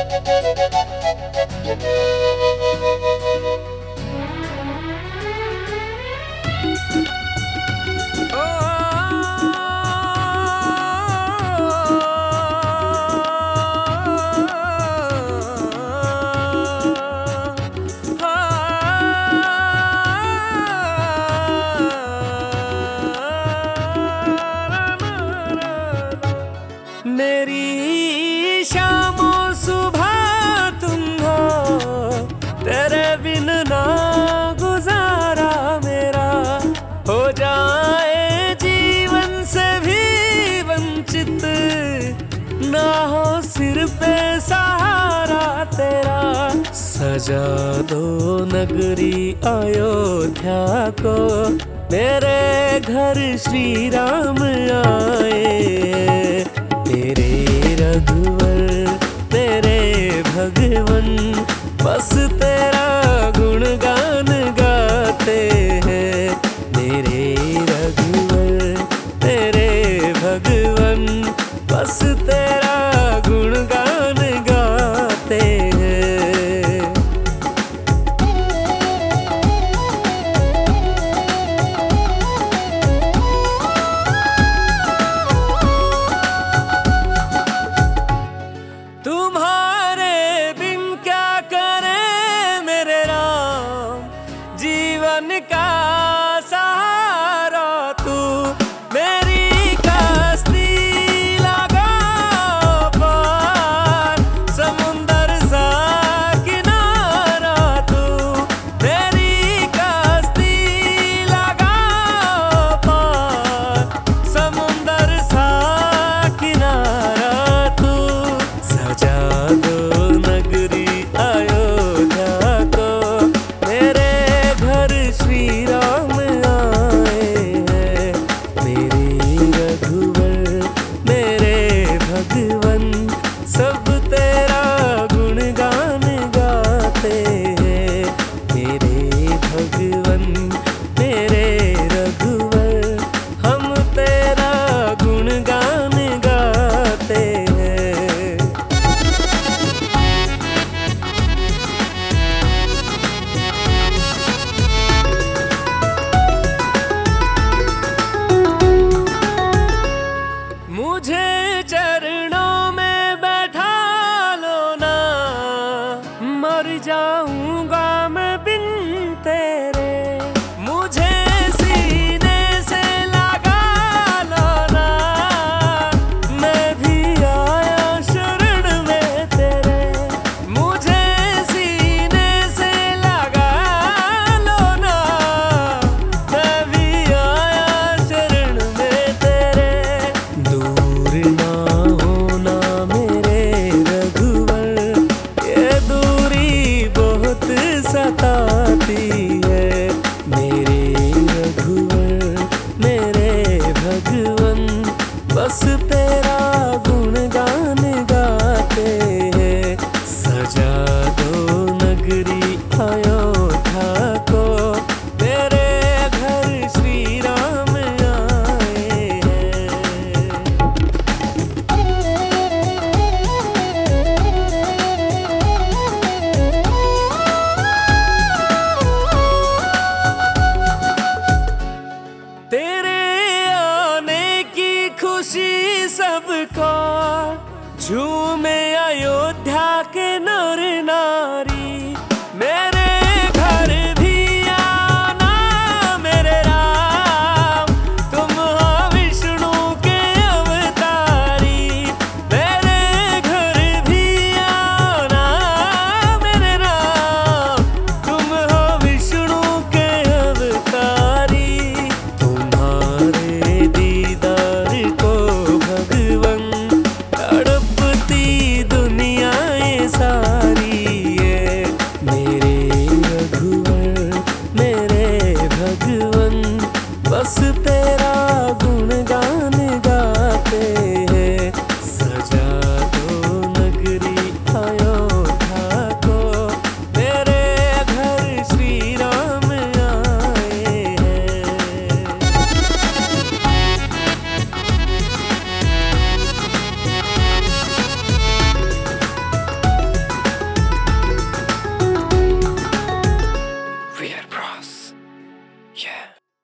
मेरी शामों सुबह तुम हो, तेरे बिन ना गुजारा मेरा हो जाए जीवन से भी वंचित, ना हो सिर पे सहारा तेरा। सजा दो नगरी अयोध्या को, मेरे घर श्री राम आए। मेरे रघुवर मेरे भगवन, बस तेरा गुणगान गाते हैं। मेरे रघुवर मेरे भगवन, बस तेरा गुणगान गाते हैं। तुम्हारे बिन क्या करें मेरे राम, जीवन का सहारा तू। मेरी कश्ती लगा पार, समुंदर सा किनारा तू। मेरी कश्ती लगा पार, समुंदर सा किनारा तू। सजा दो नगरी अयोध्या को, मेरे घर श्री राम आए हैं। मेरे रघुवर मेरे भगवन, सब तेरा गुणगान गाते हैं। मेरे भगवन मेरे रघुवर, हम तेरा गुणगान गाते हैं। मुझे चरणों में बैठा लो ना, मर जाऊंगा मैं बिन तेरे। मुझे सीने से लगा लो ना, मैं भी आया शरण में तेरे। मुझे सीने से लगा लो ना, मैं भी आया शरण में तेरे। दूर ना होना मेरे रघुवर, ये दूरी बहुत सताती है। मेरे रघुवर मेरे भगवन, बस तेरा गुणगान गाते हैं। सजा दो नगरी आयो